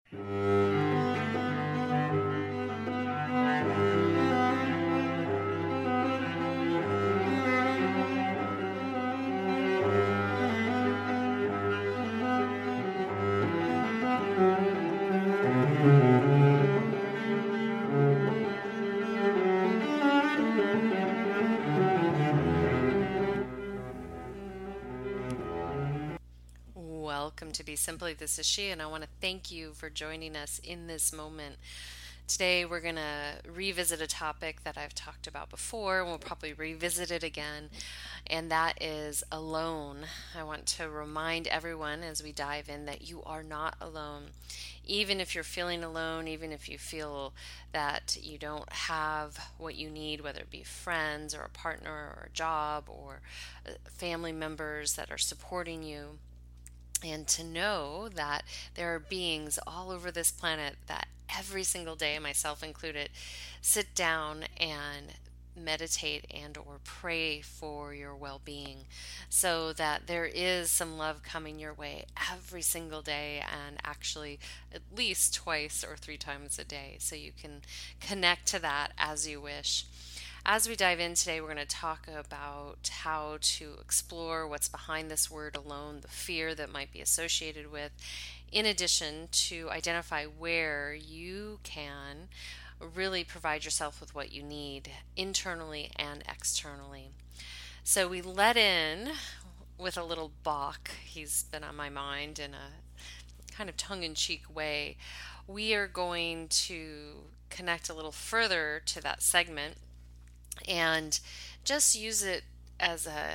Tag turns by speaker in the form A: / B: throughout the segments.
A: Welcome to Be Simply. This is she, and I want to thank you for joining us in this moment. Today, we're going to revisit a topic that I've talked about before, and we'll probably revisit it again, and that is alone. I want to remind everyone as we dive in that you are not alone. Even if you're feeling alone, even if you feel that you don't have what you need, whether it be friends or a partner or a job or family members that are supporting you, and to know that there are beings all over this planet that every single day, myself included, sit down and meditate and or pray for your well-being, so that there is some love coming your way every single day, and actually at least twice or three times a day, so you can connect to that as you wish. As we dive in today, we're going to talk about how to explore what's behind this word alone, the fear that might be associated with, in addition to identify where you can really provide yourself with what you need internally and externally. So we let in with a little Bach. He's been on my mind in a kind of tongue-in-cheek way. We are going to connect a little further to that segment and just use it as a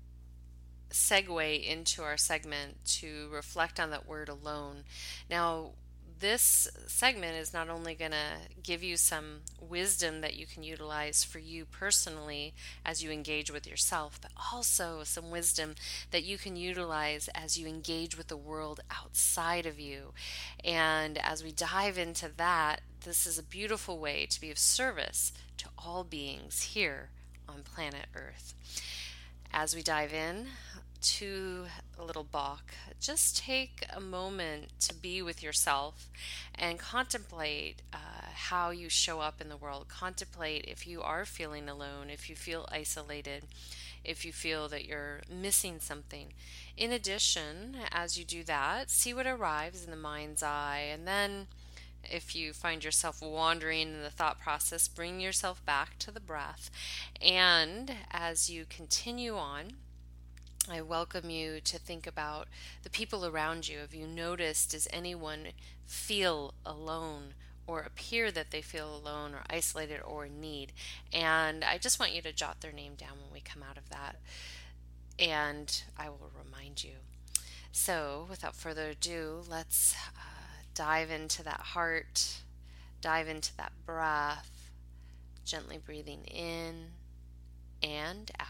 A: segue into our segment to reflect on that word alone. Now, this segment is not only going to give you some wisdom that you can utilize for you personally as you engage with yourself, but also some wisdom that you can utilize as you engage with the world outside of you. And as we dive into that, this is a beautiful way to be of service to all beings here on planet Earth. As we dive in to a little Bach, just take a moment to be with yourself and contemplate how you show up in the world. Contemplate if you are feeling alone, if you feel isolated, if you feel that you're missing something. In addition, as you do that, see what arrives in the mind's eye, and then if you find yourself wandering in the thought process, bring yourself back to the breath. And as you continue on, I welcome you to think about the people around you. Have you noticed, does anyone feel alone or appear that they feel alone or isolated or in need? And I just want you to jot their name down when we come out of that, and I will remind you. So without further ado, let's dive into that heart, dive into that breath, gently breathing in and out.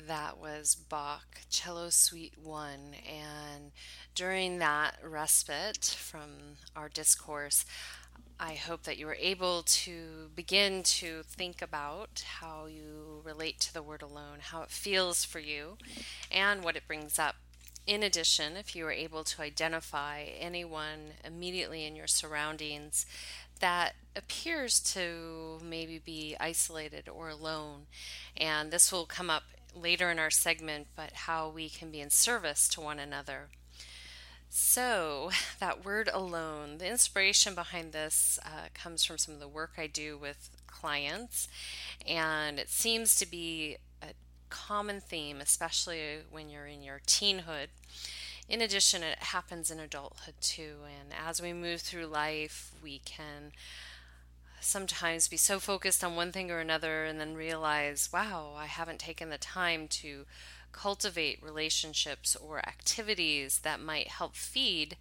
A: That was Bach Cello Suite 1. And during that respite from our discourse, I hope that you were able to begin to think about how you relate to the word alone, how it feels for you, and what it brings up. In addition, if you were able to identify anyone immediately in your surroundings that appears to maybe be isolated or alone, and this will come up later in our segment, but how we can be in service to one another. So, that word alone, the inspiration behind this comes from some of the work I do with clients, and it seems to be a common theme, especially when you're in your teenhood. In addition, it happens in adulthood too, and as we move through life, we can sometimes be so focused on one thing or another and then realize, wow, I haven't taken the time to cultivate relationships or activities that might help feed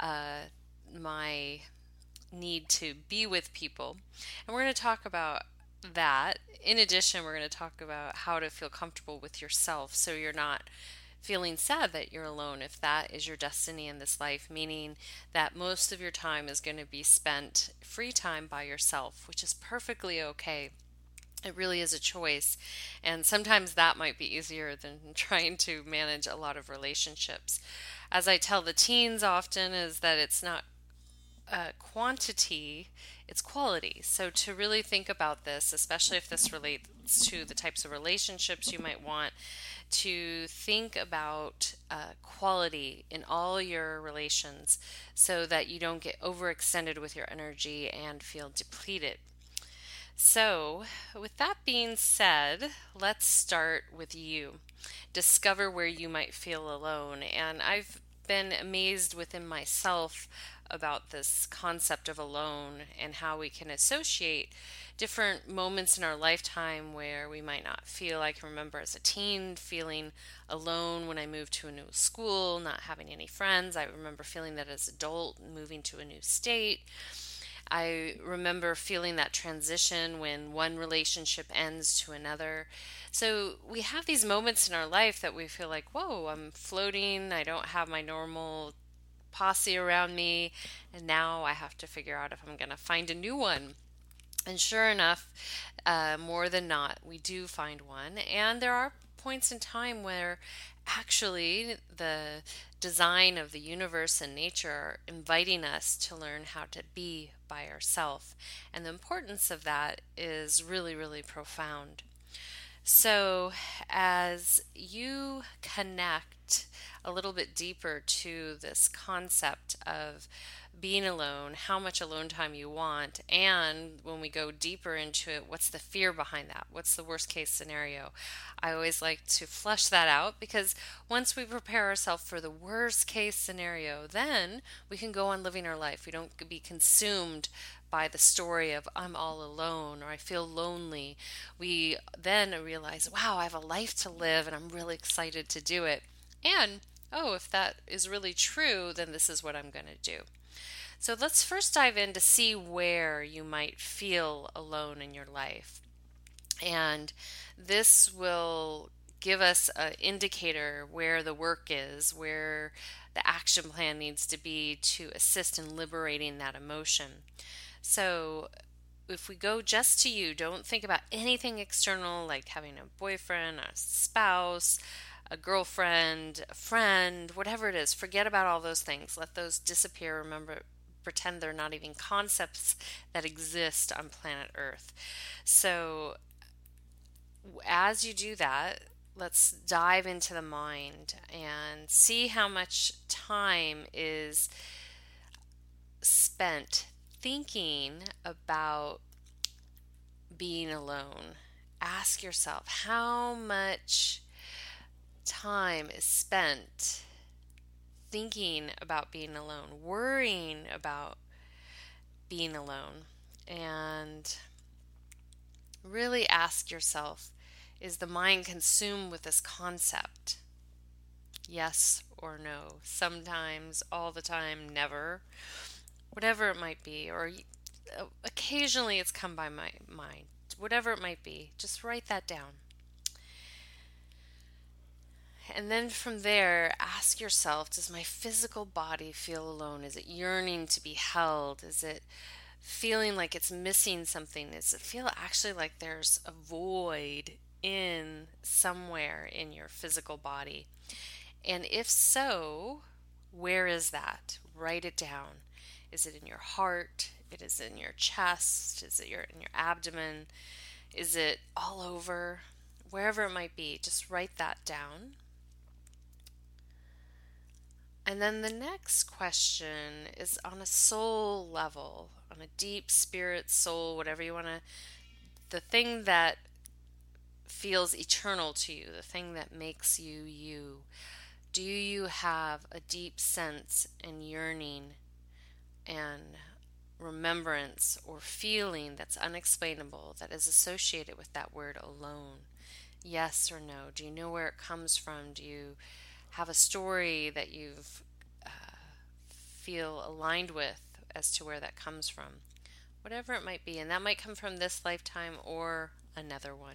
A: my need to be with people. And we're going to talk about that. In addition, we're going to talk about how to feel comfortable with yourself so you're not feeling sad that you're alone if that is your destiny in this life, meaning that most of your time is going to be spent free time by yourself, which is perfectly okay. It really is a choice, and sometimes that might be easier than trying to manage a lot of relationships. As I tell the teens often, is that it's not quantity, it's quality. So to really think about this, especially if this relates to the types of relationships you might want, to think about quality in all your relations so that you don't get overextended with your energy and feel depleted. So, with that being said, let's start with you. Discover where you might feel alone. And I've been amazed within myself about this concept of alone and how we can associate different moments in our lifetime where we might not feel. I can remember as a teen feeling alone when I moved to a new school, not having any friends. I remember feeling that as an adult, moving to a new state. I remember feeling that transition when one relationship ends to another. So we have these moments in our life that we feel like, whoa, I'm floating. I don't have my normal posse around me. And now I have to figure out if I'm going to find a new one. And sure enough, more than not, we do find one. And there are points in time where actually the design of the universe and nature are inviting us to learn how to be by ourselves. And the importance of that is really, really profound. So, as you connect a little bit deeper to this concept of being alone, how much alone time you want, and when we go deeper into it, what's the fear behind that? What's the worst case scenario? I always like to flesh that out because once we prepare ourselves for the worst case scenario, then we can go on living our life. We don't be consumed by the story of I'm all alone or I feel lonely. We then realize, wow, I have a life to live and I'm really excited to do it. And, oh, if that is really true, then this is what I'm going to do. So let's first dive in to see where you might feel alone in your life. And this will give us an indicator where the work is, where the action plan needs to be to assist in liberating that emotion. So if we go just to you, don't think about anything external like having a boyfriend, a spouse, a girlfriend, a friend, whatever it is. Forget about all those things. Let those disappear. Remember, pretend they're not even concepts that exist on planet Earth. So as you do that, let's dive into the mind and see how much time is spent thinking about being alone. Ask yourself how much time is spent thinking about being alone, worrying about being alone, and really ask yourself, is the mind consumed with this concept? Yes or no? Sometimes, all the time, never. Whatever it might be, or occasionally it's come by my mind. Whatever it might be, just write that down. And then from there, ask yourself, does my physical body feel alone? Is it yearning to be held? Is it feeling like it's missing something? Does it feel actually like there's a void in somewhere in your physical body? And if so, where is that? Write it down. Is it in your heart? It is in your chest? Is it in your abdomen? Is it all over? Wherever it might be, just write that down. And then the next question is on a soul level, on a deep spirit, soul, whatever you want to, the thing that feels eternal to you, the thing that makes you you. Do you have a deep sense and yearning and remembrance or feeling that's unexplainable that is associated with that word alone? Yes or no? Do you know where it comes from? Do you have a story that you've feel aligned with as to where that comes from? Whatever it might be, and that might come from this lifetime or another one.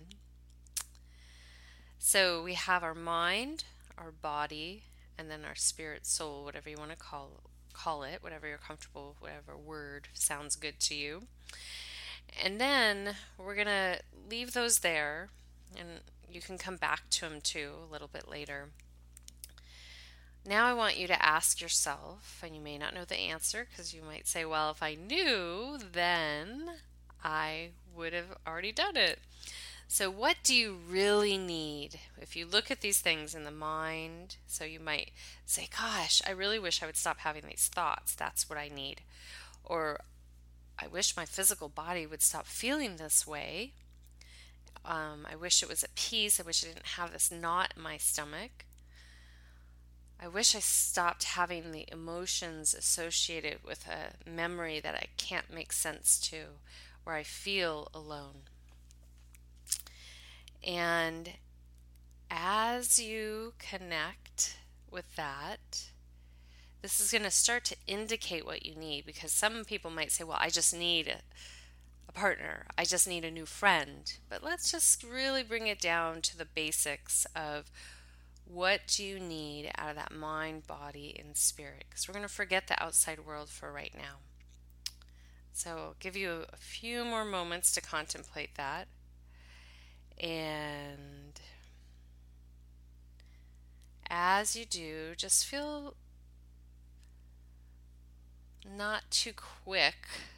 A: So we have our mind, our body, and then our spirit, soul, whatever you want to call it, whatever you're comfortable, whatever word sounds good to you. And then we're going to leave those there, and you can come back to them too a little bit later. Now I want you to ask yourself, and you may not know the answer because you might say, well, if I knew, then I would have already done it. So what do you really need? If you look at these things in the mind, so you might say, gosh, I really wish I would stop having these thoughts. That's what I need. Or I wish my physical body would stop feeling this way. I wish it was at peace. I wish I didn't have this knot in my stomach. I wish I stopped having the emotions associated with a memory that I can't make sense to, where I feel alone. And as you connect with that, this is going to start to indicate what you need, because some people might say, well, I just need a partner. I just need a new friend. But let's just really bring it down to the basics of what do you need out of that mind, body, and spirit? Because we're going to forget the outside world for right now. So I'll give you a few more moments to contemplate that. And as you do, just feel not too quick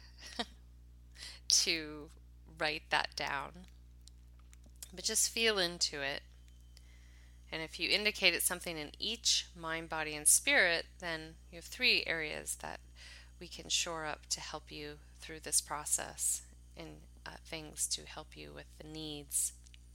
A: to write that down, but just feel into it. And if you indicate it's something in each mind, body, and spirit, then you have 3 areas that we can shore up to help you through this process, and things to help you with the needs.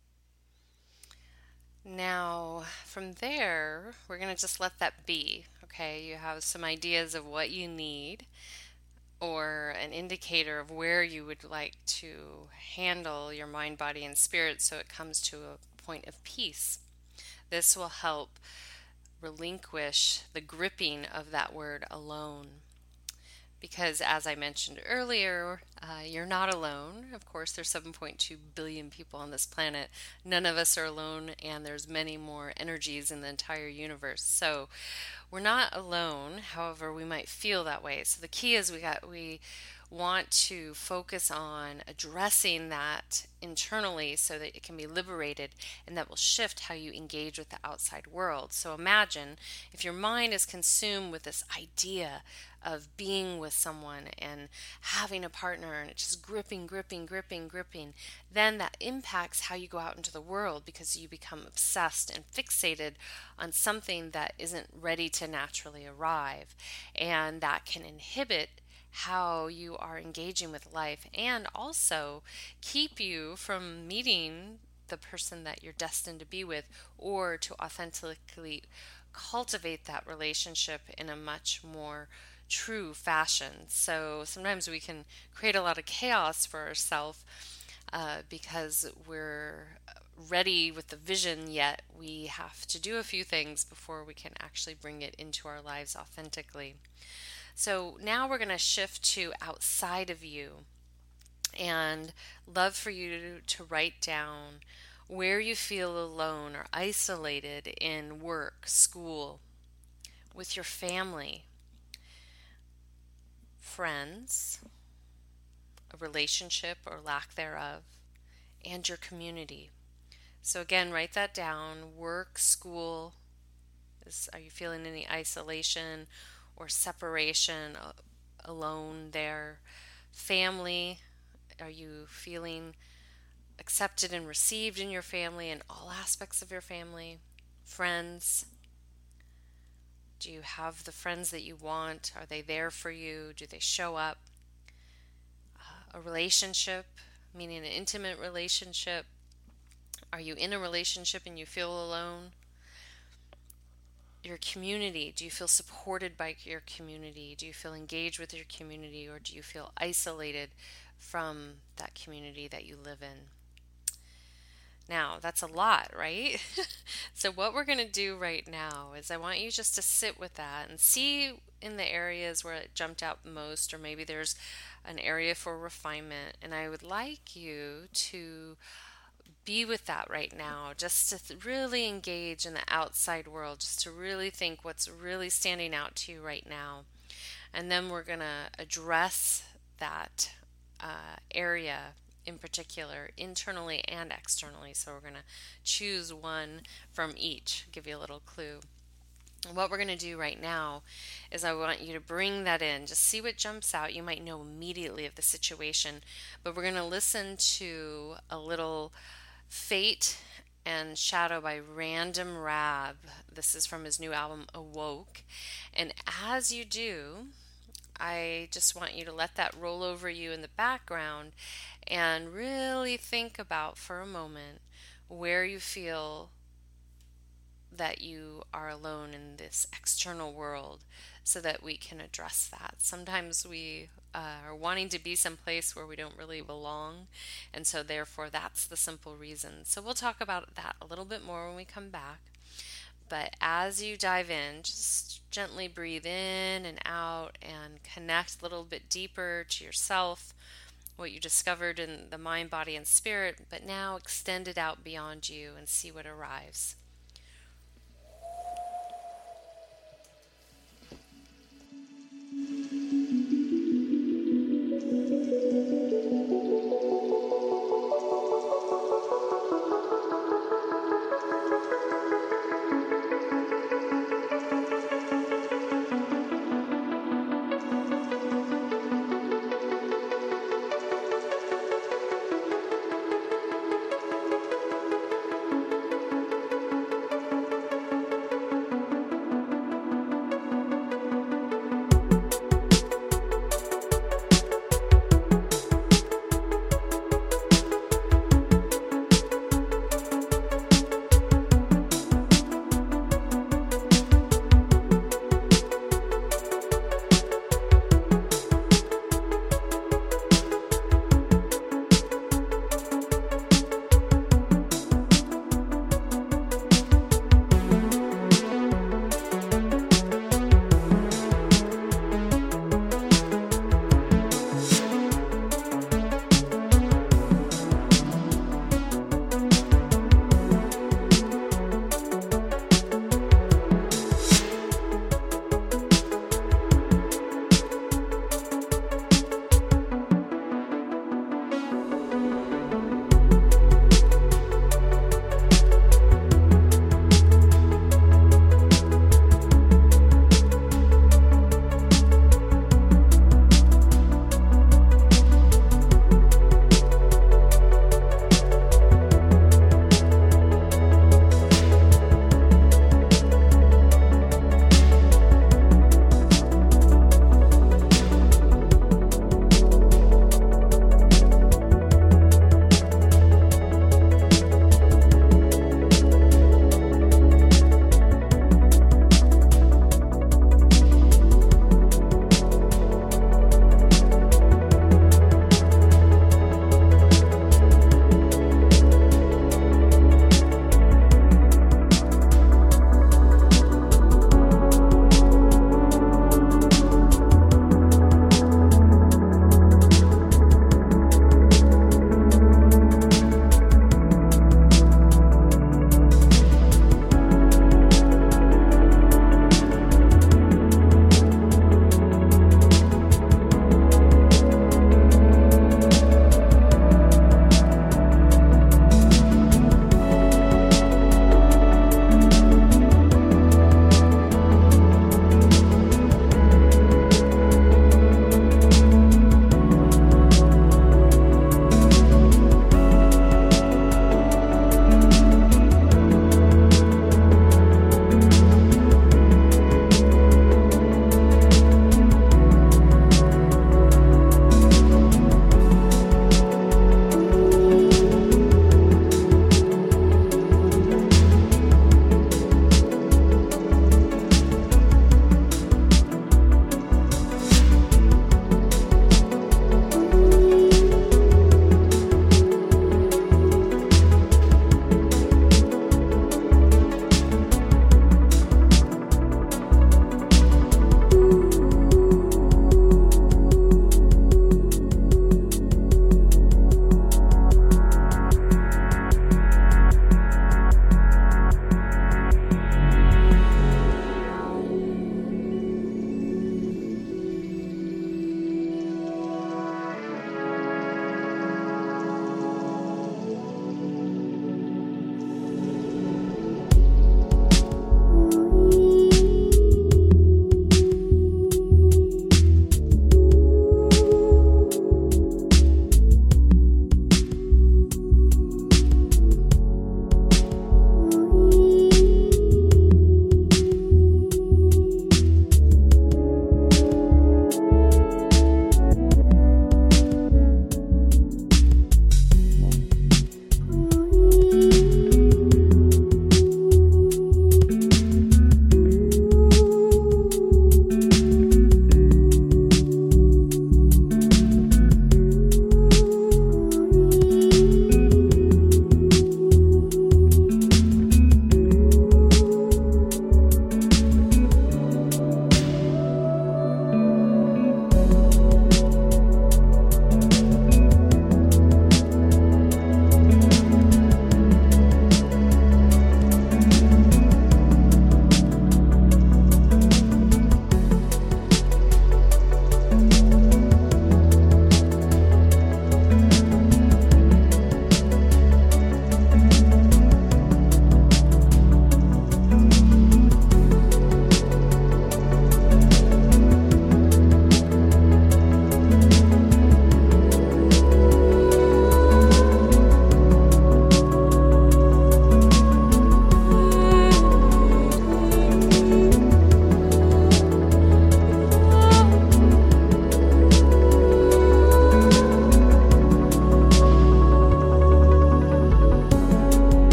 A: Now, from there, we're going to just let that be. Okay, you have some ideas of what you need, or an indicator of where you would like to handle your mind, body, and spirit so it comes to a point of peace. This will help relinquish the gripping of that word alone. Because as I mentioned earlier, you're not alone. Of course, there's 7.2 billion people on this planet. None of us are alone, and there's many more energies in the entire universe. So we're not alone. However, we might feel that way. So the key is we want to focus on addressing that internally so that it can be liberated, and that will shift how you engage with the outside world. So imagine if your mind is consumed with this idea of being with someone and having a partner, and it's just gripping, then that impacts how you go out into the world, because you become obsessed and fixated on something that isn't ready to naturally arrive, and that can inhibit how you are engaging with life, and also keep you from meeting the person that you're destined to be with, or to authentically cultivate that relationship in a much more true fashion. So sometimes we can create a lot of chaos for ourselves because we're ready with the vision, yet we have to do a few things before we can actually bring it into our lives authentically. So now we're going to shift to outside of you, and love for you to write down where you feel alone or isolated in work, school, with your family, friends, a relationship or lack thereof, and your community. So again, write that down. Work, school. Are you feeling any isolation or separation, alone there? Family. Are you feeling accepted and received in your family and all aspects of your family? Friends. Do you have the friends that you want? Are they there for you? Do they show up? A relationship, meaning an intimate relationship. Are you in a relationship and you feel alone? Your community, do you feel supported by your community? Do you feel engaged with your community, or do you feel isolated from that community that you live in? Now, that's a lot, right? So, what we're going to do right now is I want you just to sit with that and see in the areas where it jumped out the most, or maybe there's an area for refinement. And I would like you to be with that right now, just to really engage in the outside world, just to really think what's really standing out to you right now. And then we're going to address that area in particular, internally and externally. So we're going to choose one from each, give you a little clue. And what we're going to do right now is I want you to bring that in, just see what jumps out. You might know immediately of the situation, but we're going to listen to a little Fate and Shadow by Random Rab. This is from his new album, Awoke. And as you do, I just want you to let that roll over you in the background and really think about for a moment where you feel that you are alone in this external world so that we can address that. Sometimes we are wanting to be someplace where we don't really belong, and so therefore that's the simple reason. So we'll talk about that a little bit more when we come back. But as you dive in, just gently breathe in and out and connect a little bit deeper to yourself, what you discovered in the mind, body, and spirit, but now extend it out beyond you and see what arrives.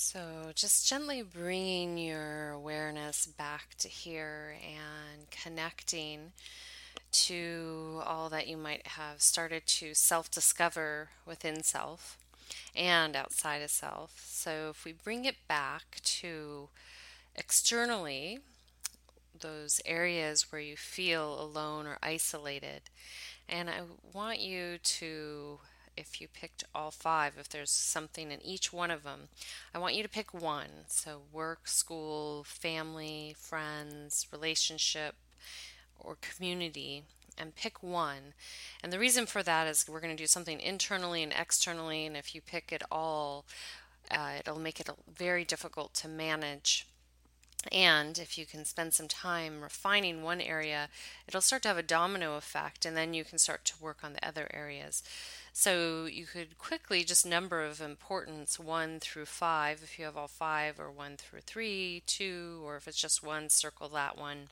A: So just gently bringing your awareness back to here and connecting to all that you might have started to self discover within self and outside of self. So if we bring it back to externally, those areas where you feel alone or isolated, and I want you to, if you picked all five, if there's something in each one of them, I want you to pick one. So work, school, family, friends, relationship, or community, and pick one. And the reason for that is we're going to do something internally and externally, and if you pick it all, it'll make it very difficult to manage. And if you can spend some time refining one area, it'll start to have a domino effect, and then you can start to work on the other areas. So you could quickly just number of importance 1 through 5 if you have all five, or 1 through 3, 2, or if it's just one, circle that one.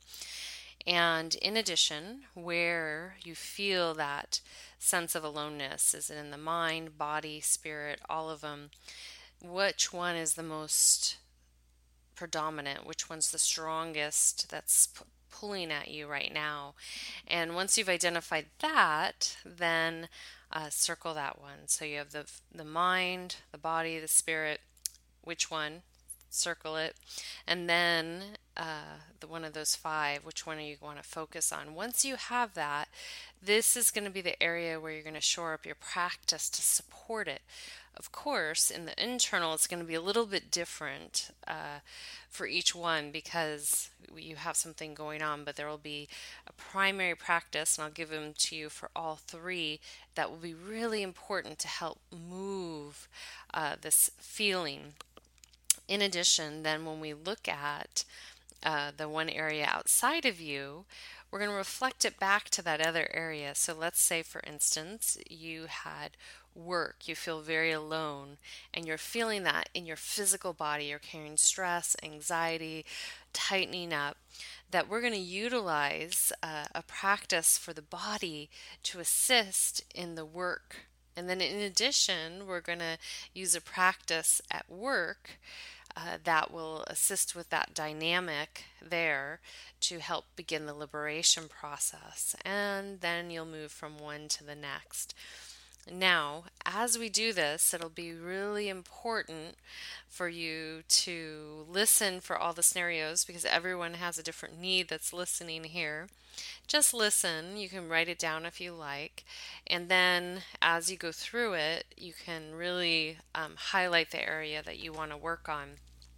A: And in addition, where you feel that sense of aloneness, is it in the mind, body, spirit, all of them? Which one is the most predominant? Which one's the strongest that's pulling at you right now? And once you've identified that, then circle that one. So you have the mind, the body, the spirit. Which one? Circle it. And then the one of those five, which one do you want to focus on? Once you have that, this is going to be the area where you're going to shore up your practice to support it. Of course, in the internal, it's going to be a little bit different for each one because you have something going on, but there will be a primary practice, and I'll give them to you for all three, that will be really important to help move this feeling. In addition, then when we look at the one area outside of you, we're going to reflect it back to that other area. So let's say, for instance, you had work, you feel very alone, and you're feeling that in your physical body. You're carrying stress, anxiety, tightening up. That we're going to utilize a practice for the body to assist in the work. And then in addition, we're going to use a practice at work that will assist with that dynamic there to help begin the liberation process. And then you'll move from one to the next. Now, as we do this, it'll be really important for you to listen for all the scenarios because everyone has a different need that's listening here. Just listen. You can write it down if you like. And then as you go through it, you can really highlight the area that you want to work on.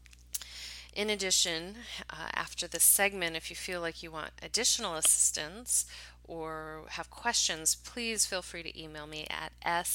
A: In addition, after this segment, if you feel like you want additional assistance or have questions, please feel free to email me at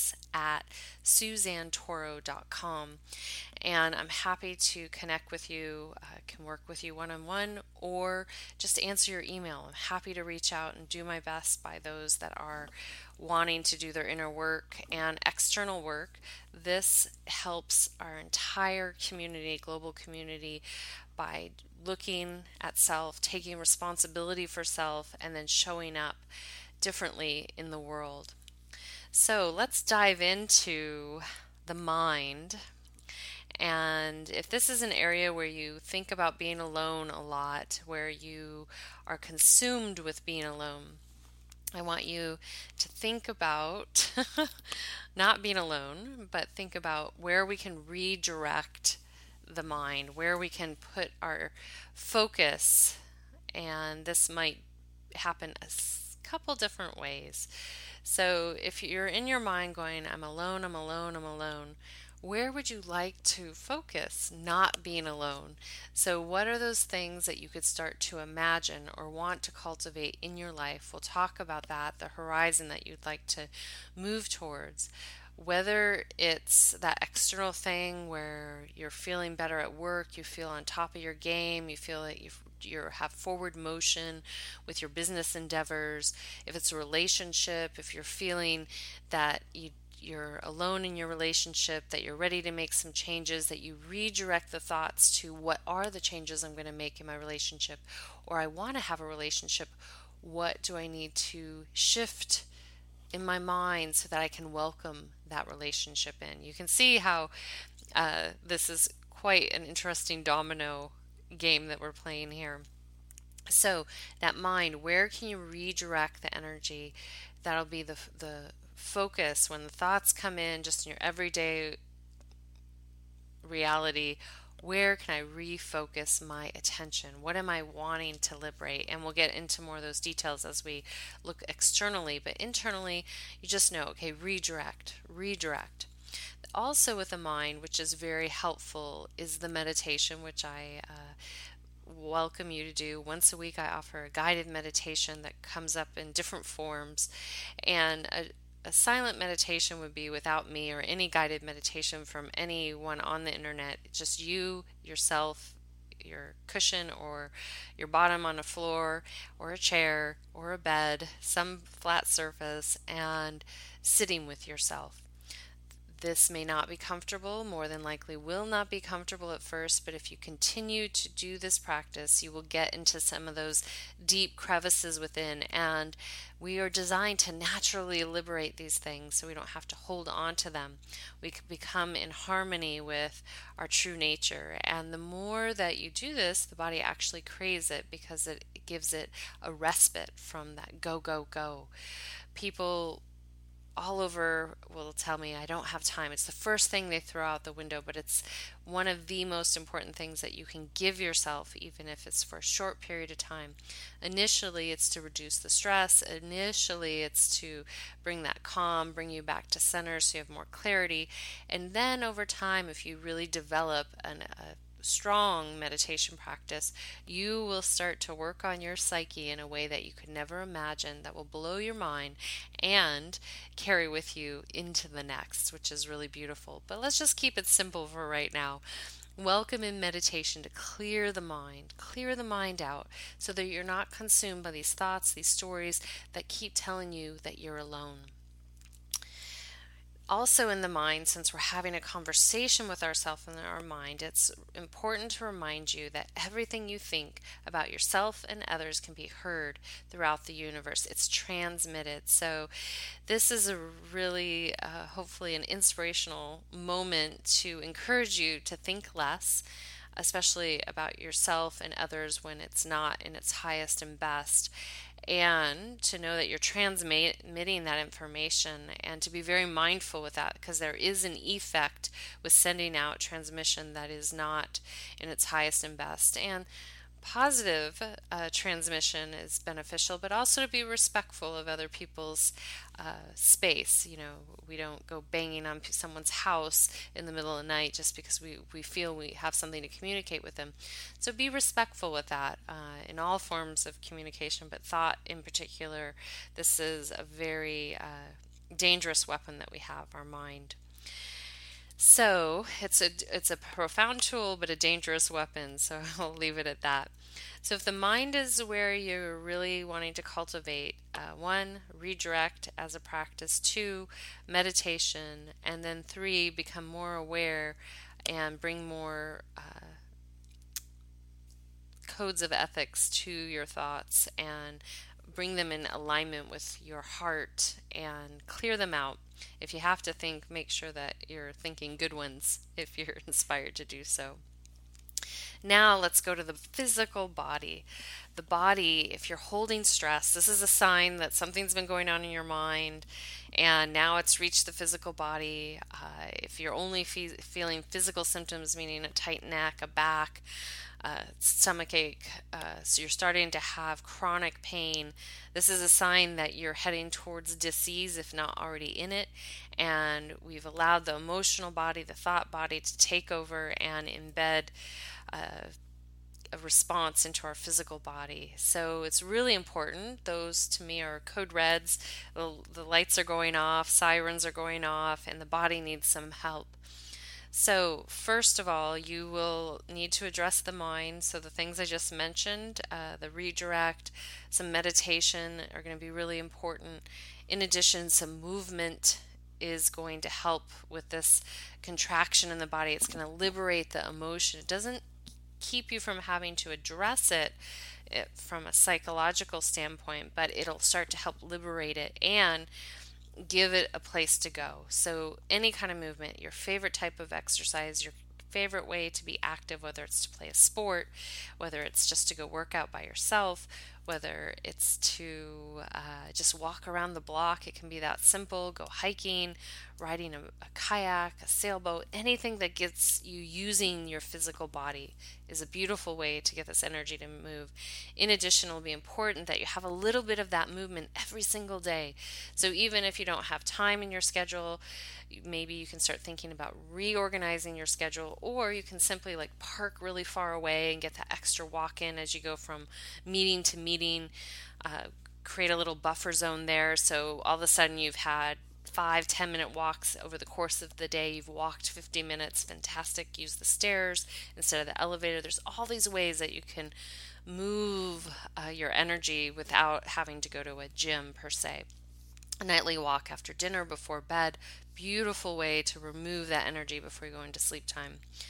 A: s@suzannetoro.com. And I'm happy to connect with you, can work with you one-on-one, or just answer your email. I'm happy to reach out and do my best by those that are wanting to do their inner work and external work. This helps our entire community, global community, by looking at self, taking responsibility for self, and then showing up differently in the world. So let's dive into the mind. And if this is an area where you think about being alone a lot, where you are consumed with being alone, I want you to think about not being alone, but think about where we can redirect the mind, where we can put our focus. And this might happen a couple different ways. So if you're in your mind going, I'm alone, I'm alone, I'm alone, where would you like to focus not being alone? So what are those things that you could start to imagine or want to cultivate in your life? We'll talk about that, the horizon that you'd like to move towards. Whether it's that external thing where you're feeling better at work, you feel on top of your game, you feel like you have forward motion with your business endeavors. If it's a relationship, if you're feeling that you're alone in your relationship, that you're ready to make some changes, that you redirect the thoughts to what are the changes I'm going to make in my relationship, or I want to have a relationship, what do I need to shift in my mind so that I can welcome that relationship in? You can see how this is quite an interesting domino game that we're playing here. So that mind, where can you redirect the energy? That'll be the focus when the thoughts come in, just in your everyday reality. Where can I refocus my attention? What am I wanting to liberate? And we'll get into more of those details as we look externally, but internally, you just know, okay, redirect, redirect. Also, with the mind, which is very helpful, is the meditation, which I welcome you to do. Once a week, I offer a guided meditation that comes up in different forms. And a silent meditation would be without me or any guided meditation from anyone on the internet. Just you, yourself, your cushion or your bottom on a floor or a chair or a bed, some flat surface, and sitting with yourself. This may not be comfortable, more than likely will not be comfortable at first, but if you continue to do this practice, you will get into some of those deep crevices within, and we are designed to naturally liberate these things so we don't have to hold on to them. We can become in harmony with our true nature, and the more that you do this, the body actually craves it because it gives it a respite from that go, go, go. People all over will tell me I don't have time. It's the first thing they throw out the window, but it's one of the most important things that you can give yourself, even if it's for a short period of time. Initially, it's to reduce the stress. Initially, it's to bring that calm, bring you back to center so you have more clarity. And then over time, if you really develop a strong meditation practice, you will start to work on your psyche in a way that you could never imagine, that will blow your mind and carry with you into the next, which is really beautiful. But let's just keep it simple for right now. Welcome in meditation to clear the mind out so that you're not consumed by these thoughts, these stories that keep telling you that you're alone. Also in the mind, since we're having a conversation with ourselves and our mind, it's important to remind you that everything you think about yourself and others can be heard throughout the universe. It's transmitted. So this is a really, hopefully an inspirational moment to encourage you to think less, especially about yourself and others when it's not in its highest and best, and to know that you're transmitting that information and to be very mindful with that, because there is an effect with sending out transmission that is not in its highest and best. And positive transmission is beneficial, but also to be respectful of other people's space. You know, we don't go banging on someone's house in the middle of the night just because we feel we have something to communicate with them. So be respectful with that in all forms of communication, but thought in particular. This is a very dangerous weapon that we have, our mind. So it's a profound tool, but a dangerous weapon. So I'll leave it at that. So if the mind is where you're really wanting to cultivate, one, redirect as a practice, two, meditation, and then three, become more aware and bring more codes of ethics to your thoughts and bring them in alignment with your heart and clear them out. If you have to think, make sure that you're thinking good ones if you're inspired to do so. Now let's go to the physical body. The body, if you're holding stress, this is a sign that something's been going on in your mind and now it's reached the physical body. If you're only feeling physical symptoms, meaning a tight neck, a back, stomach ache, so you're starting to have chronic pain, this is a sign that you're heading towards disease, if not already in it, and we've allowed the emotional body, the thought body to take over and embed a response into our physical body. So it's really important. Those to me are code reds. The lights are going off, sirens are going off, and the body needs some help. So first of all, you will need to address the mind. So the things I just mentioned, the redirect, some meditation are going to be really important. In addition, some movement is going to help with this contraction in the body. It's going to liberate the emotion. It doesn't keep you from having to address it from a psychological standpoint, but it'll start to help liberate it and give it a place to go. So any kind of movement, your favorite type of exercise, your favorite way to be active, whether it's to play a sport, whether it's just to go work out by yourself, whether it's to just walk around the block. It can be that simple. Go hiking, riding a kayak, a sailboat, anything that gets you using your physical body is a beautiful way to get this energy to move. In addition, it'll be important that you have a little bit of that movement every single day. So even if you don't have time in your schedule, maybe you can start thinking about reorganizing your schedule, or you can simply like park really far away and get that extra walk in as you go from meeting to meeting. Create a little buffer zone there, so all of a sudden you've had 5-10 minute walks over the course of the day. You've walked 50 minutes. Fantastic. Use the stairs instead of the elevator. There's all these ways that you can move your energy without having to go to a gym per se. A nightly walk after dinner, before bed, beautiful way to remove that energy before you go into sleep time.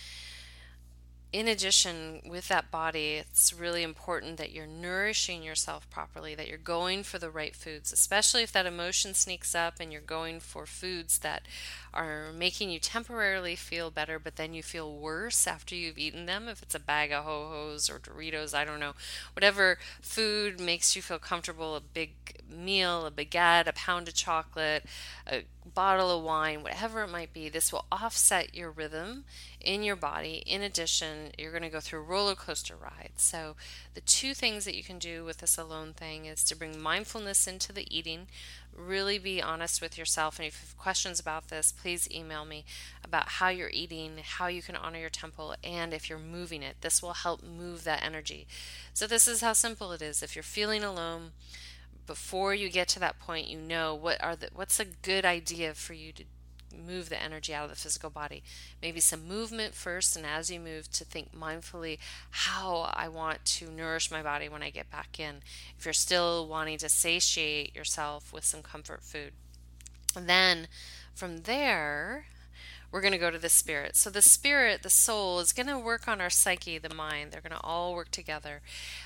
A: In addition, with that body, it's really important that you're nourishing yourself properly, that you're going for the right foods, especially if that emotion sneaks up and you're going for foods that are making you temporarily feel better, but then you feel worse after you've eaten them. If it's a bag of Ho-Hos or Doritos, I don't know, whatever food makes you feel comfortable, a big meal, a baguette, a pound of chocolate, a bottle of wine, whatever it might be, this will offset your rhythm in your body. In addition, you're going to go through a roller coaster ride. So the two things that you can do with this alone thing is to bring mindfulness into the eating. Really be honest with yourself, and if you have questions about this, please email me about how you're eating, how you can honor your temple, and if you're moving it. This will help move that energy. So this is how simple it is. If you're feeling alone, before you get to that point, you know what's a good idea for you to move the energy out of the physical body. Maybe some movement first, and as you move, to think mindfully how I want to nourish my body when I get back in. If you're still wanting to satiate yourself with some comfort food. And then from there, we're going to go to the spirit. So the spirit, the soul, is going to work on our psyche, the mind. They're going to all work together.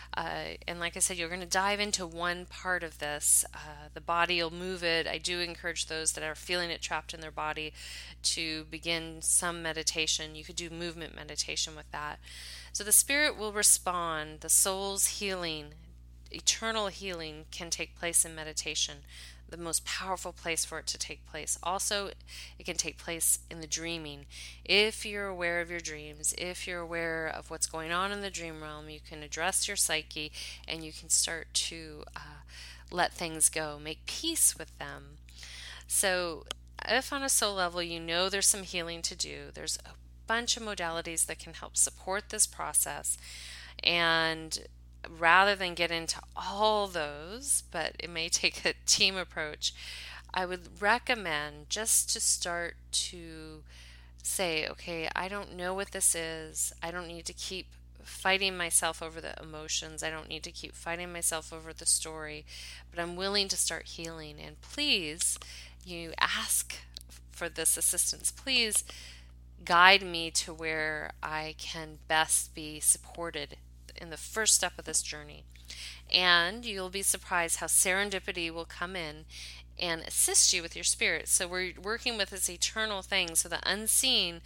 A: And like I said, you're going to dive into one part of this. The body will move it. I do encourage those that are feeling it trapped in their body to begin some meditation. You could do movement meditation with that. So the spirit will respond. The soul's healing, eternal healing, can take place in meditation. The most powerful place for it to take place. Also, it can take place in the dreaming. If you're aware of your dreams, if you're aware of what's going on in the dream realm, you can address your psyche and you can start to let things go, make peace with them. So if on a soul level you know there's some healing to do, there's a bunch of modalities that can help support this process. And rather than get into all those, but it may take a team approach, I would recommend just to start to say, okay, I don't know what this is. I don't need to keep fighting myself over the emotions. I don't need to keep fighting myself over the story, but I'm willing to start healing. And please, you ask for this assistance. Please guide me to where I can best be supported in the first step of this journey. And you'll be surprised how serendipity will come in and assist you with your spirit. So we're working with this eternal thing. So the unseen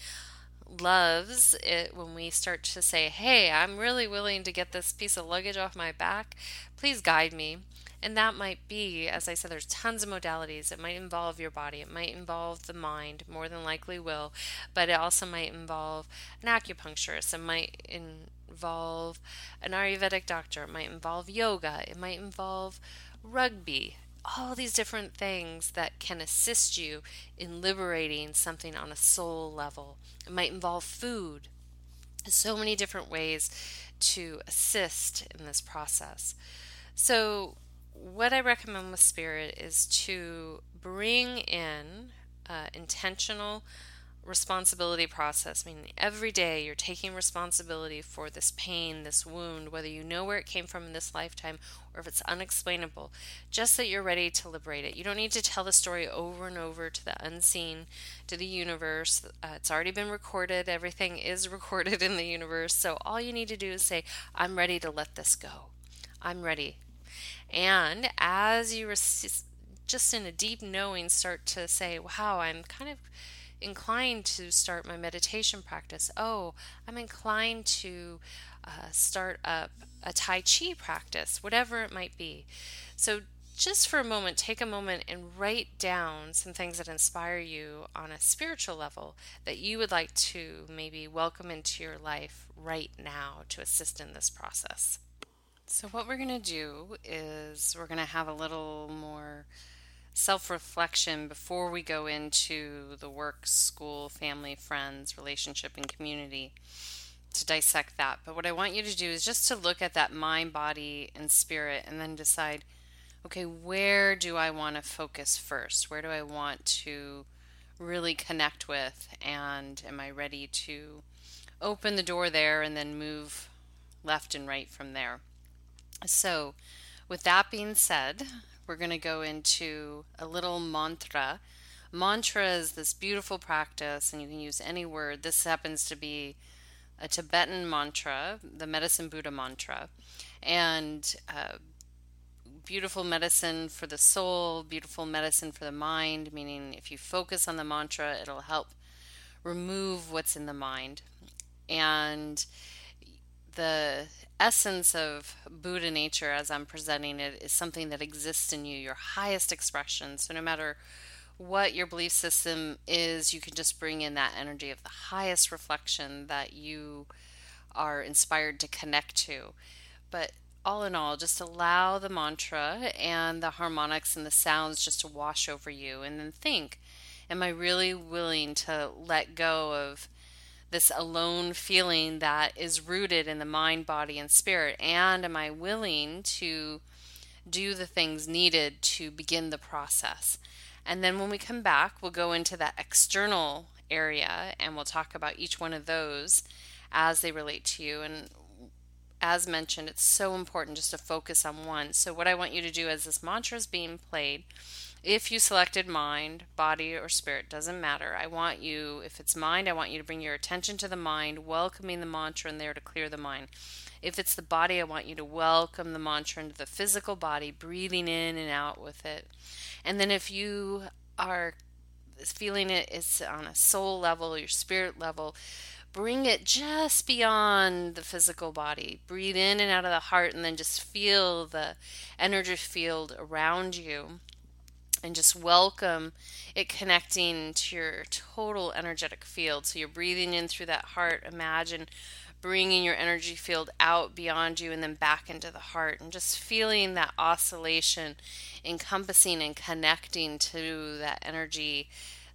A: loves it when we start to say, hey, I'm really willing to get this piece of luggage off my back. Please guide me. And that might be, as I said, there's tons of modalities. It might involve your body. It might involve the mind, more than likely will. But it also might involve an acupuncturist. It might involve an Ayurvedic doctor. It might involve yoga. It might involve rugby. All these different things that can assist you in liberating something on a soul level. It might involve food. So many different ways to assist in this process. So what I recommend with spirit is to bring in intentional responsibility process, meaning every day you're taking responsibility for this pain, this wound, whether you know where it came from in this lifetime or if it's unexplainable, just that you're ready to liberate it. You don't need to tell the story over and over to the unseen, to the universe. It's already been recorded. Everything is recorded in the universe. So all you need to do is say, I'm ready to let this go. I'm ready. And as you just in a deep knowing start to say, wow, I'm kind of inclined to start my meditation practice. Oh, I'm inclined to start up a Tai Chi practice, whatever it might be. So just for a moment, take a moment and write down some things that inspire you on a spiritual level that you would like to maybe welcome into your life right now to assist in this process. So what we're going to do is we're going to have a little more self-reflection before we go into the work, school, family, friends, relationship, and community to dissect that. But what I want you to do is just to look at that mind, body, and spirit and then decide, okay, where do I want to focus first? Where do I want to really connect with? And am I ready to open the door there and then move left and right from there? So, with that being said, we're going to go into a little mantra. Mantra is this beautiful practice, and you can use any word. This happens to be a Tibetan mantra, the Medicine Buddha mantra, and beautiful medicine for the soul, beautiful medicine for the mind, meaning if you focus on the mantra, it'll help remove what's in the mind. And the essence of Buddha nature, as I'm presenting it, is something that exists in you, your highest expression. So no matter what your belief system is, you can just bring in that energy of the highest reflection that you are inspired to connect to. But all in all, just allow the mantra and the harmonics and the sounds just to wash over you, and then think, am I really willing to let go of this alone feeling that is rooted in the mind, body, and spirit? And am I willing to do the things needed to begin the process? And then when we come back, we'll go into that external area and we'll talk about each one of those as they relate to you. And as mentioned, it's so important just to focus on one. So what I want you to do as this mantra is being played, if you selected mind, body, or spirit, doesn't matter. I want you, if it's mind, I want you to bring your attention to the mind, welcoming the mantra in there to clear the mind. If it's the body, I want you to welcome the mantra into the physical body, breathing in and out with it. And then if you are feeling it is on a soul level, your spirit level, bring it just beyond the physical body. Breathe in and out of the heart, and then just feel the energy field around you. And just welcome it connecting to your total energetic field. So you're breathing in through that heart. Imagine bringing your energy field out beyond you and then back into the heart. And just feeling that oscillation, encompassing and connecting to that energy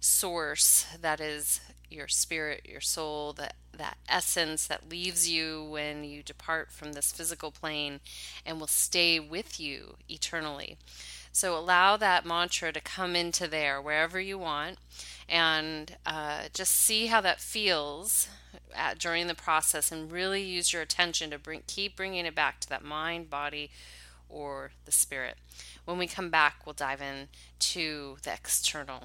A: source that is your spirit, your soul, that essence that leaves you when you depart from this physical plane and will stay with you eternally. So allow that mantra to come into there wherever you want, and just see how that feels during the process, and really use your attention to keep bringing it back to that mind, body, or the spirit. When we come back, we'll dive into the external.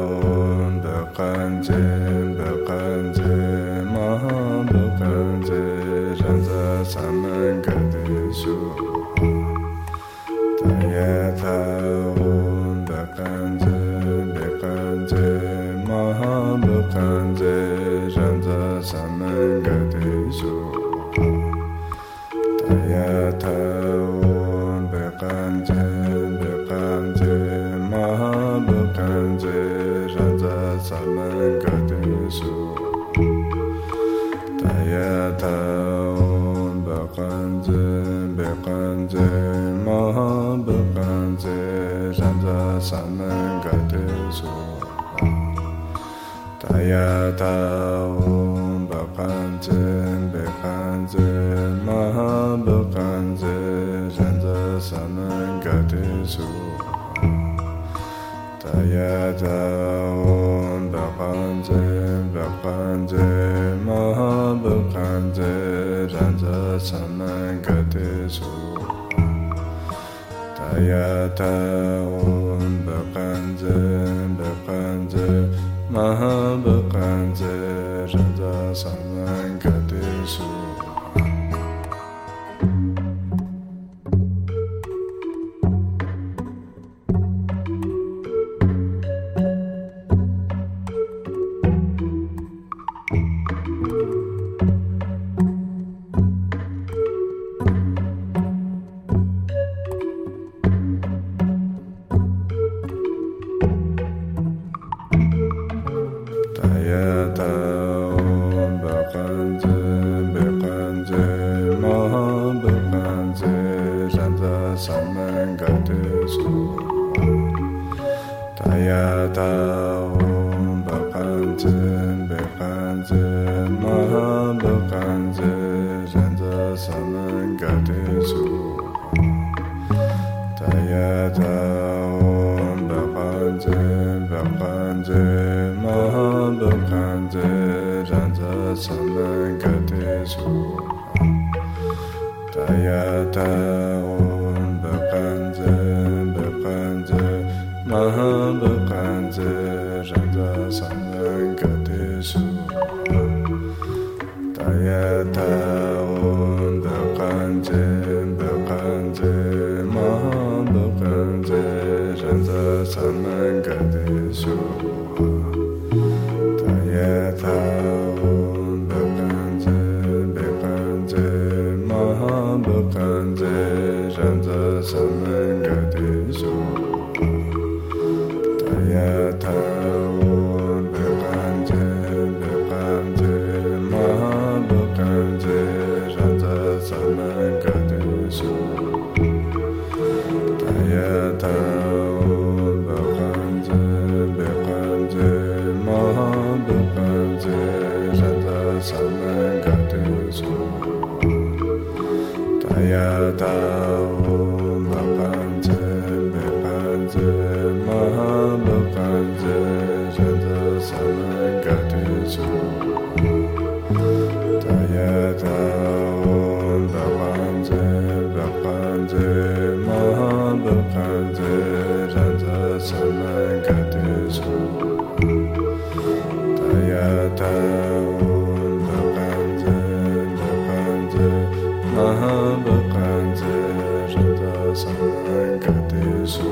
B: Maha Mahabhukanze Ranza Samangadesu Tayata Om Bekanze Bekanze Mahabhukanze Ranza Samangadesu Tayata Om Bekanze Bekanze Mahabhukanze Ranza Samangadesu Tayata Om Bekanze Bekanze Mahabhukanze Ranza Samangadesu Tayata Om Bekanze Bekanze Mahabhukanze Ranza Samangadesu Tayata Om Bekanze Bekanze Mahabhukanze Ranza Samangadesu Tayata Om Bekanze Bekanze Mahabhukanze Ranza Samangadesu Tayata Om Bekanze Bekanze Mahabhukanze Ranza Samangadesu Tayata Om Bekanze Bekanze Mahabhukanze Ranza Samangadesu Tayata Om Bekanze Bekanze Mahabhukanze Ranza Samangadesu Tayata Om Bekanze Bekanze Mahabhukanze Ranza Samangadesu Tayata Om Bekanze Bekanze Mahabhukanze Ranza Samangadesu Tayata Om Bekanze Bekanze Mahabhukanze Ranza Samangadesu Tayata Om Bekanze Bekanze Mahabhukanze Ranza Samangadesu Tayata Om Bekanze Bekanze Mahabhukanze Ranza Samangadesu Tayata Om Bekanze Bekanze Mahabhukanze Ranza Samangadesu Tayata Om Bekanze Bekanze Mahabhukanze Ranza Samangadesu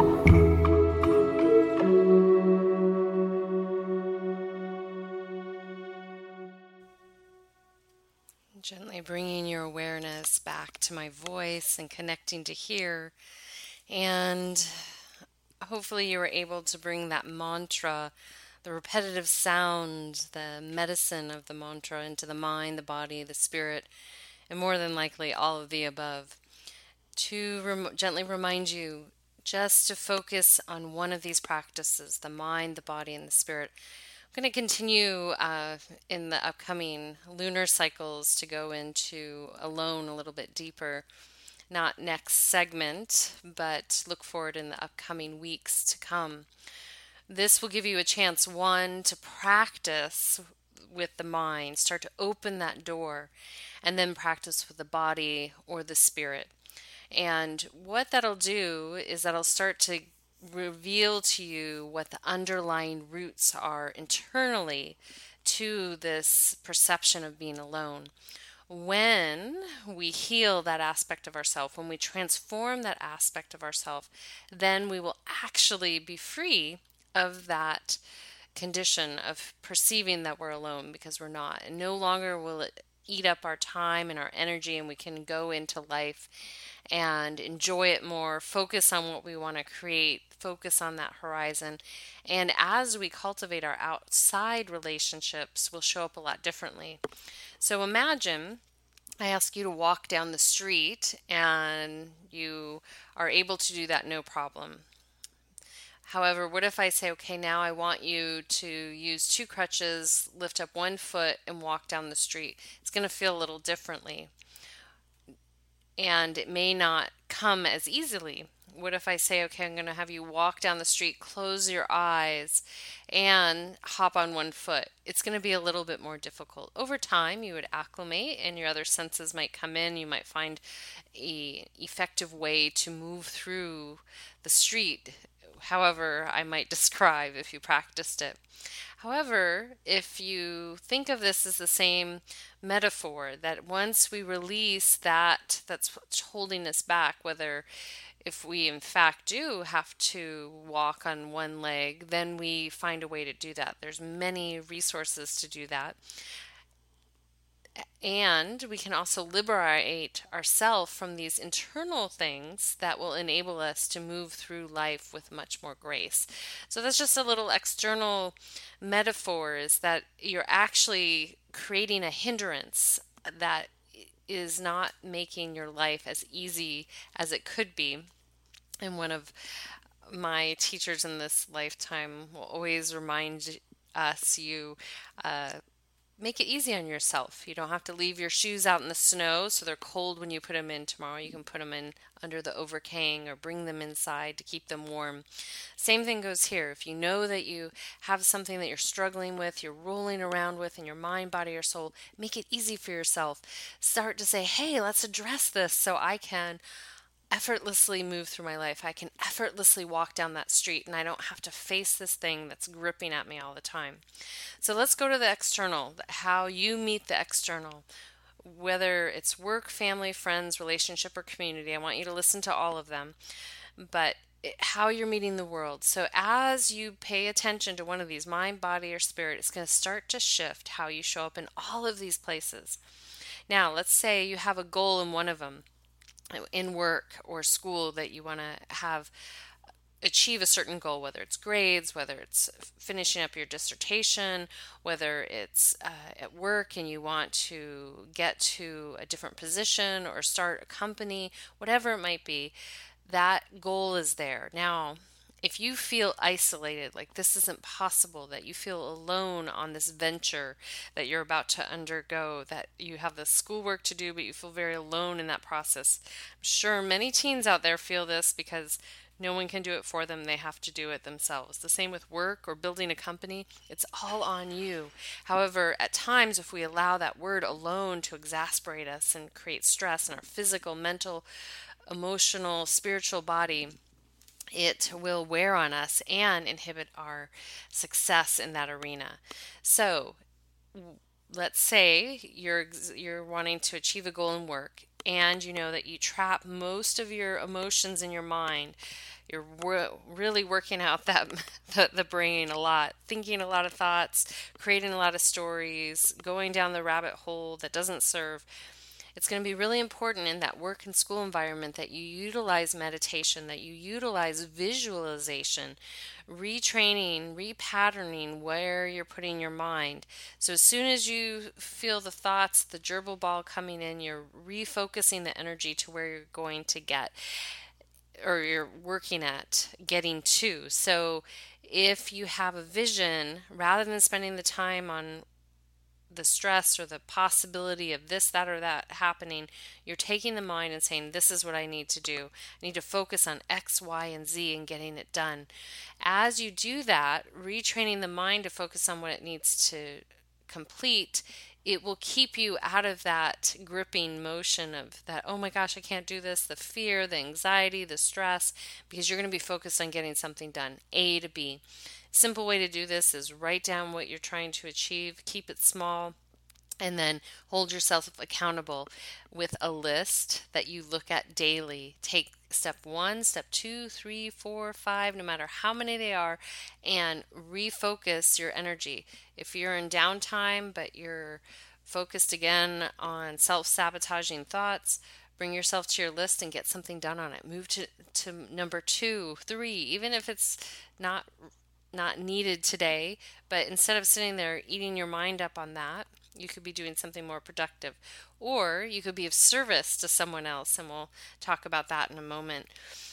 A: Gently bringing your awareness back to my voice and connecting to here. And hopefully you were able to bring that mantra, the repetitive sound, the medicine of the mantra into the mind, the body, the spirit, and more than likely all of the above. To gently remind you just to focus on one of these practices, the mind, the body, and the spirit. I'm going to continue in the upcoming lunar cycles to go into alone a little bit deeper. Not next segment, but look forward in the upcoming weeks to come. This will give you a chance, one, to practice with the mind, start to open that door, and then practice with the body or the spirit. And what that'll do is that'll start to reveal to you what the underlying roots are internally to this perception of being alone. When we heal that aspect of ourselves, when we transform that aspect of ourselves, then we will actually be free of that condition of perceiving that we're alone, because we're not. And no longer will it eat up our time and our energy, and we can go into life and enjoy it more, focus on what we want to create, focus on that horizon. And as we cultivate our outside relationships, will show up a lot differently. So imagine I ask you to walk down the street and you are able to do that no problem. However, what if I say, okay, now I want you to use two crutches, lift up one foot, and walk down the street? It's going to feel a little differently, and it may not come as easily. What if I say, okay, I'm going to have you walk down the street, close your eyes, and hop on one foot? It's going to be a little bit more difficult. Over time, you would acclimate and your other senses might come in. You might find a effective way to move through the street, however I might describe if you practiced it. However, if you think of this as the same metaphor, that once we release that's what's holding us back, whether if we in fact do have to walk on one leg, then we find a way to do that. There's many resources to do that. And we can also liberate ourselves from these internal things that will enable us to move through life with much more grace. So that's just a little external metaphor, is that you're actually creating a hindrance that is not making your life as easy as it could be. And one of my teachers in this lifetime will always remind us, make it easy on yourself. You don't have to leave your shoes out in the snow so they're cold when you put them in tomorrow. You can put them in under the overhang or bring them inside to keep them warm. Same thing goes here. If you know that you have something that you're struggling with, you're rolling around with in your mind, body, or soul, make it easy for yourself. Start to say, hey, let's address this so I can effortlessly move through my life. I can effortlessly walk down that street and I don't have to face this thing that's gripping at me all the time. So let's go to the external, how you meet the external, whether it's work, family, friends, relationship, or community. I want you to listen to all of them, but how you're meeting the world. So as you pay attention to one of these, mind, body, or spirit, it's going to start to shift how you show up in all of these places. Now, let's say you have a goal in one of them, in work or school, that you want to achieve a certain goal, whether it's grades, whether it's finishing up your dissertation, whether it's at work and you want to get to a different position or start a company, whatever it might be, that goal is there. Now, if you feel isolated, like this isn't possible, that you feel alone on this venture that you're about to undergo, that you have the schoolwork to do, but you feel very alone in that process. I'm sure many teens out there feel this because no one can do it for them. They have to do it themselves. The same with work or building a company. It's all on you. However, at times, if we allow that word alone to exasperate us and create stress in our physical, mental, emotional, spiritual body, it will wear on us and inhibit our success in that arena. So let's say you're wanting to achieve a goal in work, and you know that you trap most of your emotions in your mind. You're really working out the brain a lot, thinking a lot of thoughts, creating a lot of stories, going down the rabbit hole that doesn't serve. It's going to be really important in that work and school environment that you utilize meditation, that you utilize visualization, retraining, repatterning where you're putting your mind. So as soon as you feel the thoughts, the gerbil ball coming in, you're refocusing the energy to where you're going to get, or you're working at getting to. So if you have a vision, rather than spending the time on the stress or the possibility of this, that, or that happening, you're taking the mind and saying, this is what I need to do. I need to focus on X, Y, and Z and getting it done. As you do that, retraining the mind to focus on what it needs to complete, it will keep you out of that gripping motion of that, oh my gosh, I can't do this, the fear, the anxiety, the stress, because you're going to be focused on getting something done, A to B. Simple way to do this is write down what you're trying to achieve, keep it small, and then hold yourself accountable with a list that you look at daily. Take step 1, step 2, 3, 4, 5, no matter how many they are, and refocus your energy. If you're in downtime, but you're focused again on self-sabotaging thoughts, bring yourself to your list and get something done on it. Move to number 2, 3, even if it's not needed today, but instead of sitting there eating your mind up on that, you could be doing something more productive. Or you could be of service to someone else, and we'll talk about that in a moment.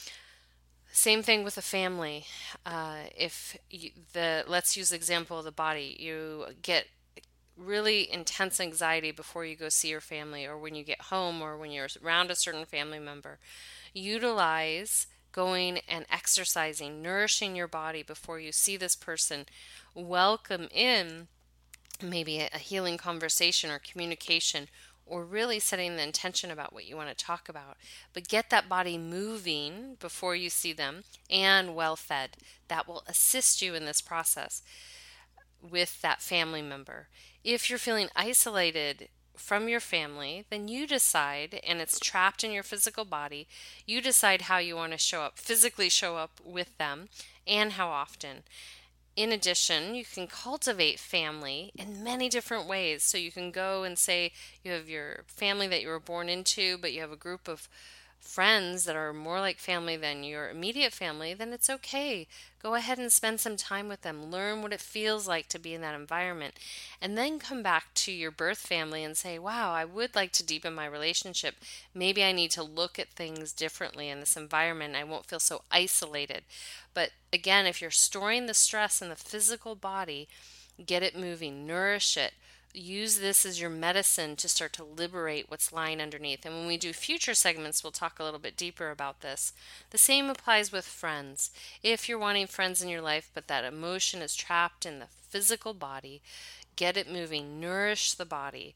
A: Same thing with a family. If you, the Let's use the example of the body. You get really intense anxiety before you go see your family, or when you get home, or when you're around a certain family member. Utilize going and exercising, nourishing your body before you see this person. Welcome in maybe a healing conversation or communication, or really setting the intention about what you want to talk about. But get that body moving before you see them and well fed. That will assist you in this process with that family member. If you're feeling isolated from your family, then you decide, and it's trapped in your physical body, you decide how you want to show up, physically show up with them, and how often. In addition, you can cultivate family in many different ways. So you can go and say you have your family that you were born into, but you have a group of friends that are more like family than your immediate family, then it's okay. Go ahead and spend some time with them. Learn what it feels like to be in that environment. And then come back to your birth family and say, wow, I would like to deepen my relationship. Maybe I need to look at things differently in this environment. I won't feel so isolated. But again, if you're storing the stress in the physical body, get it moving, nourish it. Use this as your medicine to start to liberate what's lying underneath. And when we do future segments, we'll talk a little bit deeper about this. The same applies with friends. If you're wanting friends in your life, but that emotion is trapped in the physical body, get it moving, nourish the body.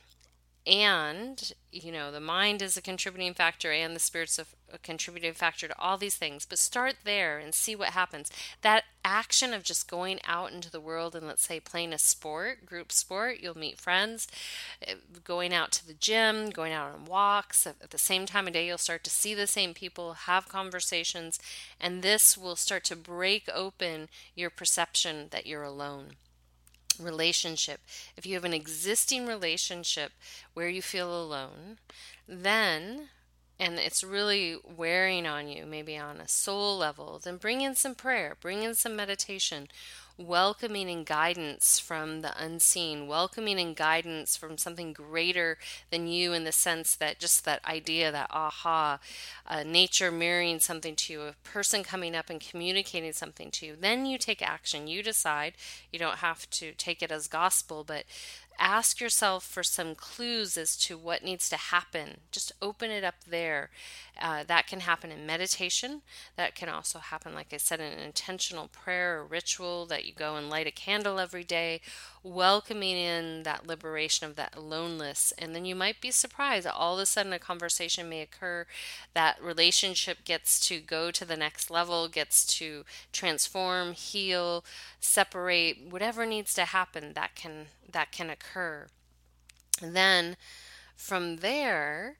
A: And, the mind is a contributing factor and the spirit's a contributing factor to all these things. But start there and see what happens. That action of just going out into the world and, let's say, playing a sport, group sport, you'll meet friends, going out to the gym, going out on walks. At the same time of day, you'll start to see the same people, have conversations, and this will start to break open your perception that you're alone. Relationship. If you have an existing relationship where you feel alone, then, and it's really wearing on you, maybe on a soul level, then bring in some prayer, bring in some meditation, welcoming and guidance from the unseen, welcoming and guidance from something greater than you, in the sense that just that idea, that aha, nature mirroring something to you, a person coming up and communicating something to you. Then you take action. You decide. You don't have to take it as gospel, but ask yourself for some clues as to what needs to happen. Just open it up there. That can happen in meditation. That can also happen, like I said, in an intentional prayer or ritual that you go and light a candle every day, welcoming in that liberation of that aloneness. And then you might be surprised that all of a sudden a conversation may occur, that relationship gets to go to the next level, gets to transform, heal, separate, whatever needs to happen, that can occur. And then from there,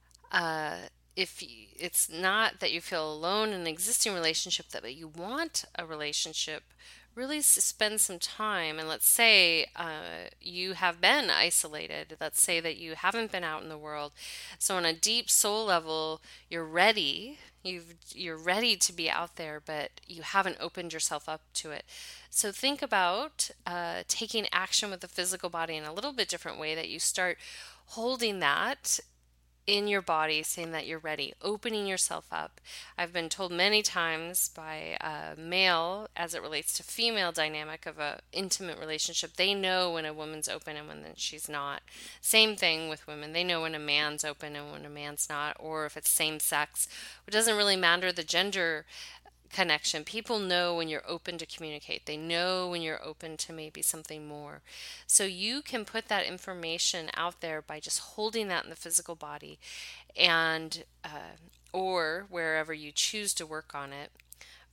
A: if it's not that you feel alone in an existing relationship, but you want a relationship, really spend some time. And let's say you have been isolated. Let's say that you haven't been out in the world. So on a deep soul level, you're ready. You're ready to be out there, but you haven't opened yourself up to it. So think about taking action with the physical body in a little bit different way, that you start holding that in your body, saying that you're ready, opening yourself up. I've been told many times by a male, as it relates to female dynamic of a intimate relationship, they know when a woman's open and when she's not. Same thing with women. They know when a man's open and when a man's not, or if it's same sex. It doesn't really matter the gender connection. People know when you're open to communicate. They know when you're open to maybe something more. So you can put that information out there by just holding that in the physical body, and or wherever you choose to work on it.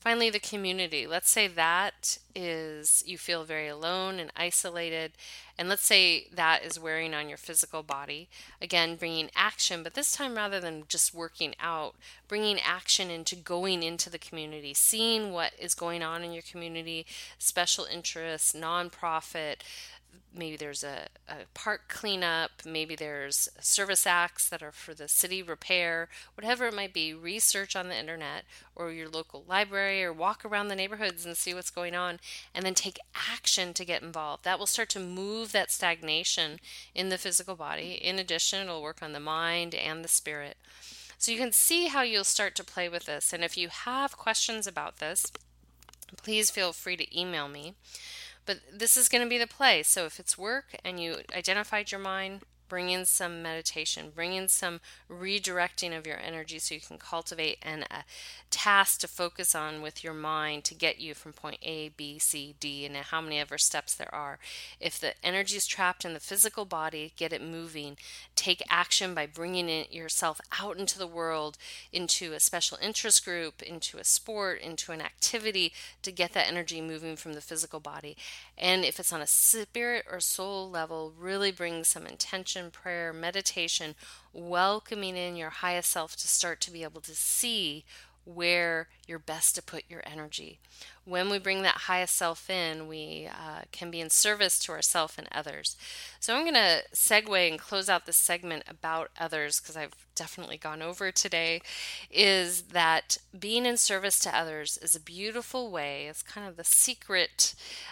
A: Finally, the community. Let's say that is you feel very alone and isolated, and let's say that is wearing on your physical body. Again, bringing action, but this time rather than just working out, bringing action into going into the community, seeing what is going on in your community, special interests, nonprofit. Maybe there's a park cleanup, maybe there's service acts that are for the city repair, whatever it might be. Research on the internet or your local library, or walk around the neighborhoods and see what's going on, and then take action to get involved. That will start to move that stagnation in the physical body. In addition, it'll work on the mind and the spirit. So you can see how you'll start to play with this. And if you have questions about this, please feel free to email me. But this is going to be the play. So if it's work and you identified your mind, bring in some meditation, bring in some redirecting of your energy so you can cultivate a task to focus on with your mind to get you from point A, B, C, D, and how many ever steps there are. If the energy is trapped in the physical body, get it moving. Take action by bringing it yourself out into the world, into a special interest group, into a sport, into an activity to get that energy moving from the physical body. And if it's on a spirit or soul level, really bring some intention, prayer, meditation, welcoming in your highest self to start to be able to see where you're best to put your energy. When we bring that highest self in, we can be in service to ourselves and others. So I'm going to segue and close out this segment about others, because I've definitely gone over today, is that being in service to others is a beautiful way. It's kind of the secret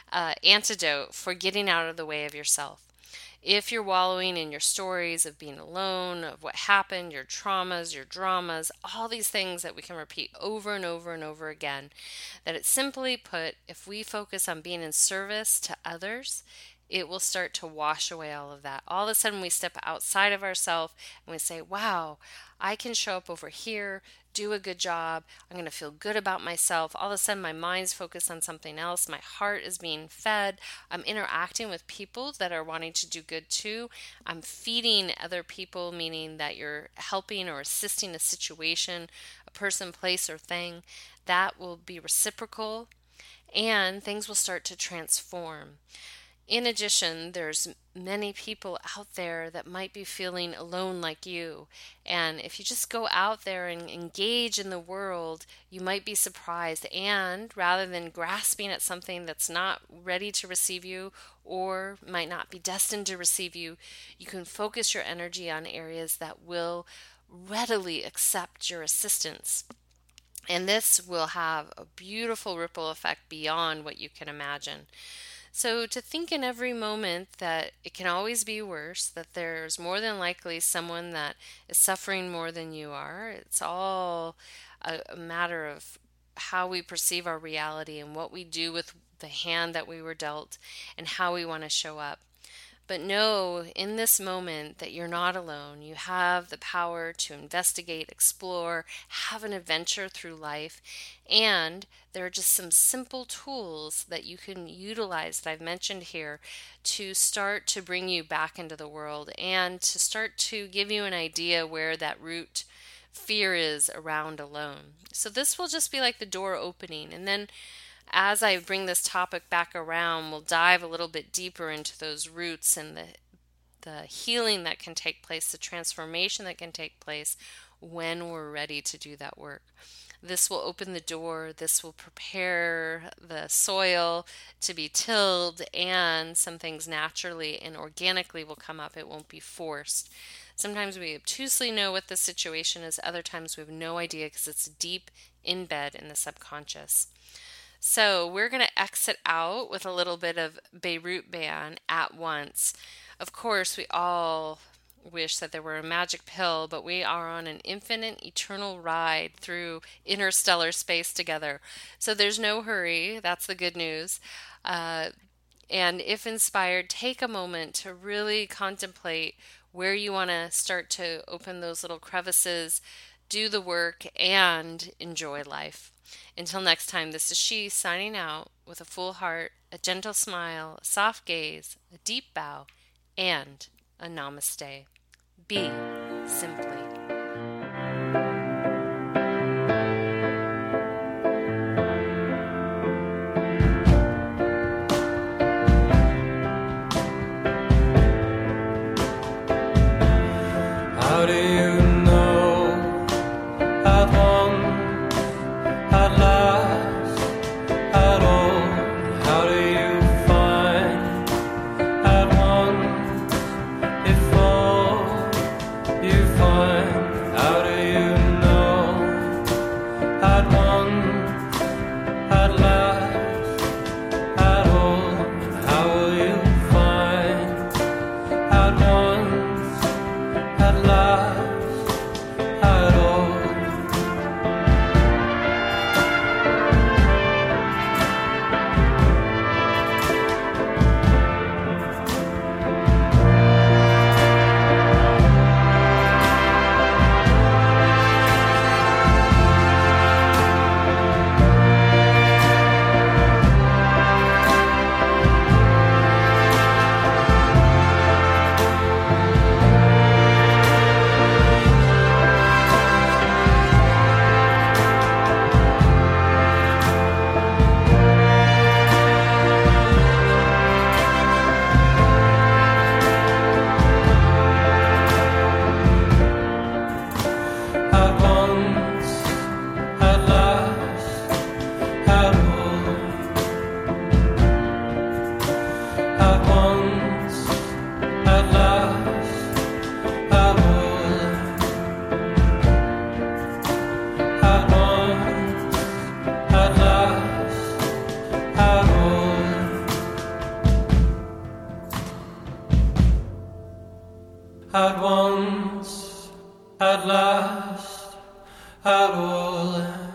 A: antidote for getting out of the way of yourself. If you're wallowing in your stories of being alone, of what happened, your traumas, your dramas, all these things that we can repeat over and over and over again, that it's simply put, if we focus on being in service to others, it will start to wash away all of that. All of a sudden we step outside of ourselves and we say, wow, I can show up over here, do a good job. I'm going to feel good about myself. All of a sudden my mind's focused on something else. My heart is being fed. I'm interacting with people that are wanting to do good too. I'm feeding other people, meaning that you're helping or assisting a situation, a person, place, or thing. That will be reciprocal, and things will start to transform. In addition, there's many people out there that might be feeling alone like you. And if you just go out there and engage in the world, you might be surprised. And rather than grasping at something that's not ready to receive you or might not be destined to receive you, you can focus your energy on areas that will readily accept your assistance. And this will have a beautiful ripple effect beyond what you can imagine. So to think in every moment that it can always be worse, that there's more than likely someone that is suffering more than you are. It's all a matter of how we perceive our reality and what we do with the hand that we were dealt and how we want to show up. But know in this moment that you're not alone. You have the power to investigate, explore, have an adventure through life. And there are just some simple tools that you can utilize that I've mentioned here to start to bring you back into the world and to start to give you an idea where that root fear is around alone. So this will just be like the door opening. And then as I bring this topic back around, we'll dive a little bit deeper into those roots and the healing that can take place, the transformation that can take place when we're ready to do that work. This will open the door, this will prepare the soil to be tilled, and some things naturally and organically will come up. It won't be forced. Sometimes we obtusely know what the situation is, other times we have no idea because it's deep in bed in the subconscious. So we're going to exit out with a little bit of Beirut Band at once. Of course, we all wish that there were a magic pill, but we are on an infinite, eternal ride through interstellar space together. So there's no hurry. That's the good news. And if inspired, take a moment to really contemplate where you want to start to open those little crevices, do the work, and enjoy life. Until next time, this is She signing out with a full heart, a gentle smile, a soft gaze, a deep bow, and a namaste. Be simply.
C: at once, at last, at all.